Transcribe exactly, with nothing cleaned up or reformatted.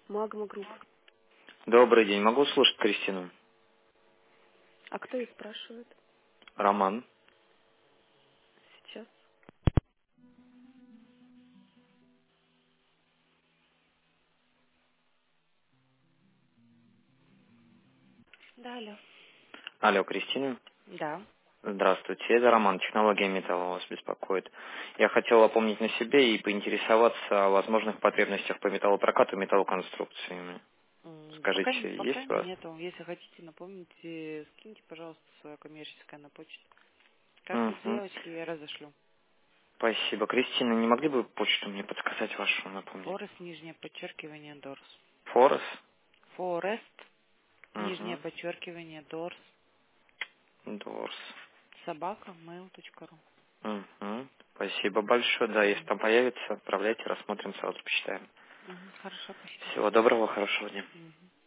Магма Групп. Добрый день. Могу слушать Кристину? А кто ее спрашивает? Роман. Сейчас. Да, алло. Алло, Кристина. Да. Здравствуйте. Это Роман. Технология металла вас беспокоит. Я хотел напомнить на себе и поинтересоваться о возможных потребностях по металлопрокату и металлоконструкциями. М, Пока, Скажите, пока есть у вас? нету. Если хотите, напомните, скиньте, пожалуйста, свое коммерческое на почту. Как Угу. сделочки я разошлю. Спасибо. Кристина, не могли бы почту мне подсказать вашу, напомнить? Форест, нижнее подчеркивание, Дорс. Форес? Форест, нижнее Угу. подчеркивание, Дорс. Дорс. Собака, mail точка ру. Угу. Спасибо большое. Да, если там появится, отправляйте, рассмотрим, сразу почитаем. Мгм, хорошо, спасибо. Всего доброго, хорошего дня. Мгм.